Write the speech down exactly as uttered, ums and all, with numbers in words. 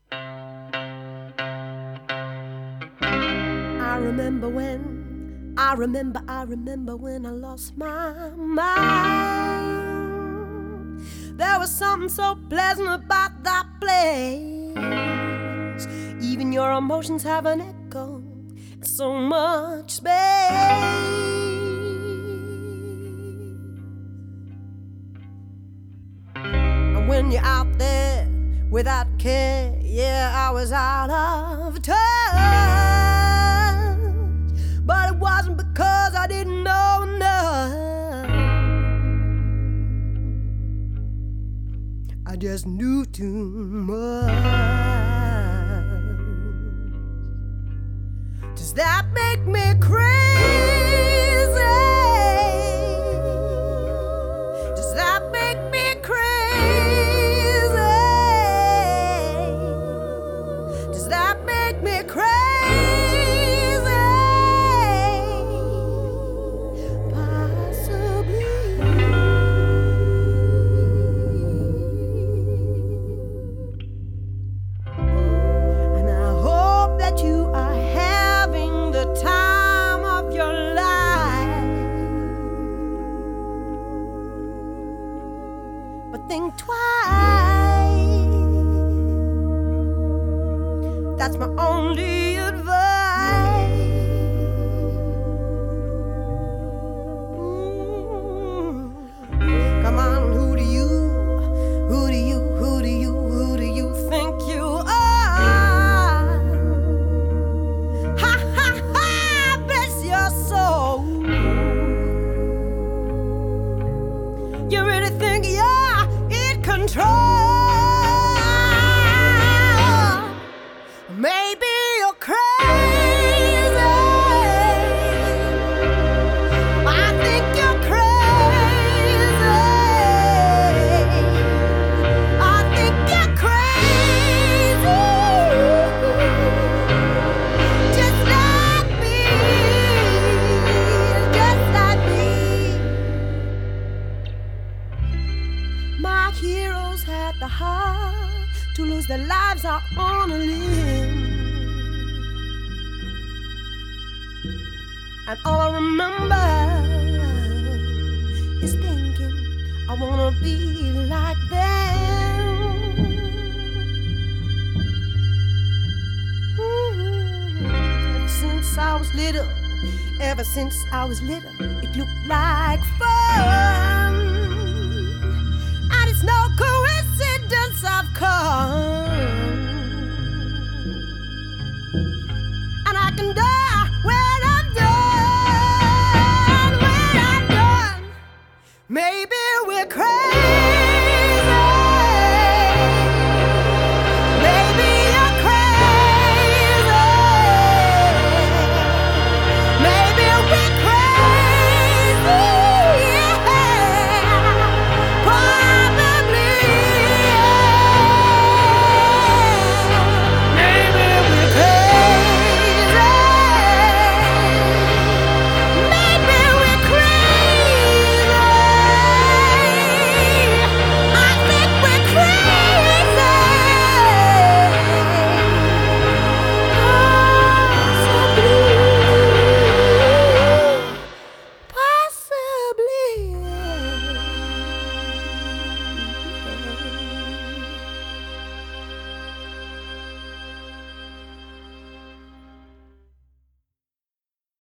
I remember when, I remember, I remember when I lost my mind. There was something so pleasant about that place. Even your emotions have an echo, so much space. And when you're out there without care, yeah, I was out of touch. But it wasn't because I didn't know enough. I just knew too much. Does that make me crazy? Does that make me crazy? Does that make me crazy? Think twice. That's my only advice. Mm. Come on, who do you, who do you, who do you, who do you think you are? Ha ha ha! Bless your soul. You really think you're control? Maybe you're crazy. I think you're crazy. I think you're crazy. Just like me. Just like me. My heroes had the heart to lose their lives out on a limb. And all I remember is thinking I wanna be like them. Mm-hmm. Ever since I was little, ever since I was little, it looked like fun. And it's no coincidence I've come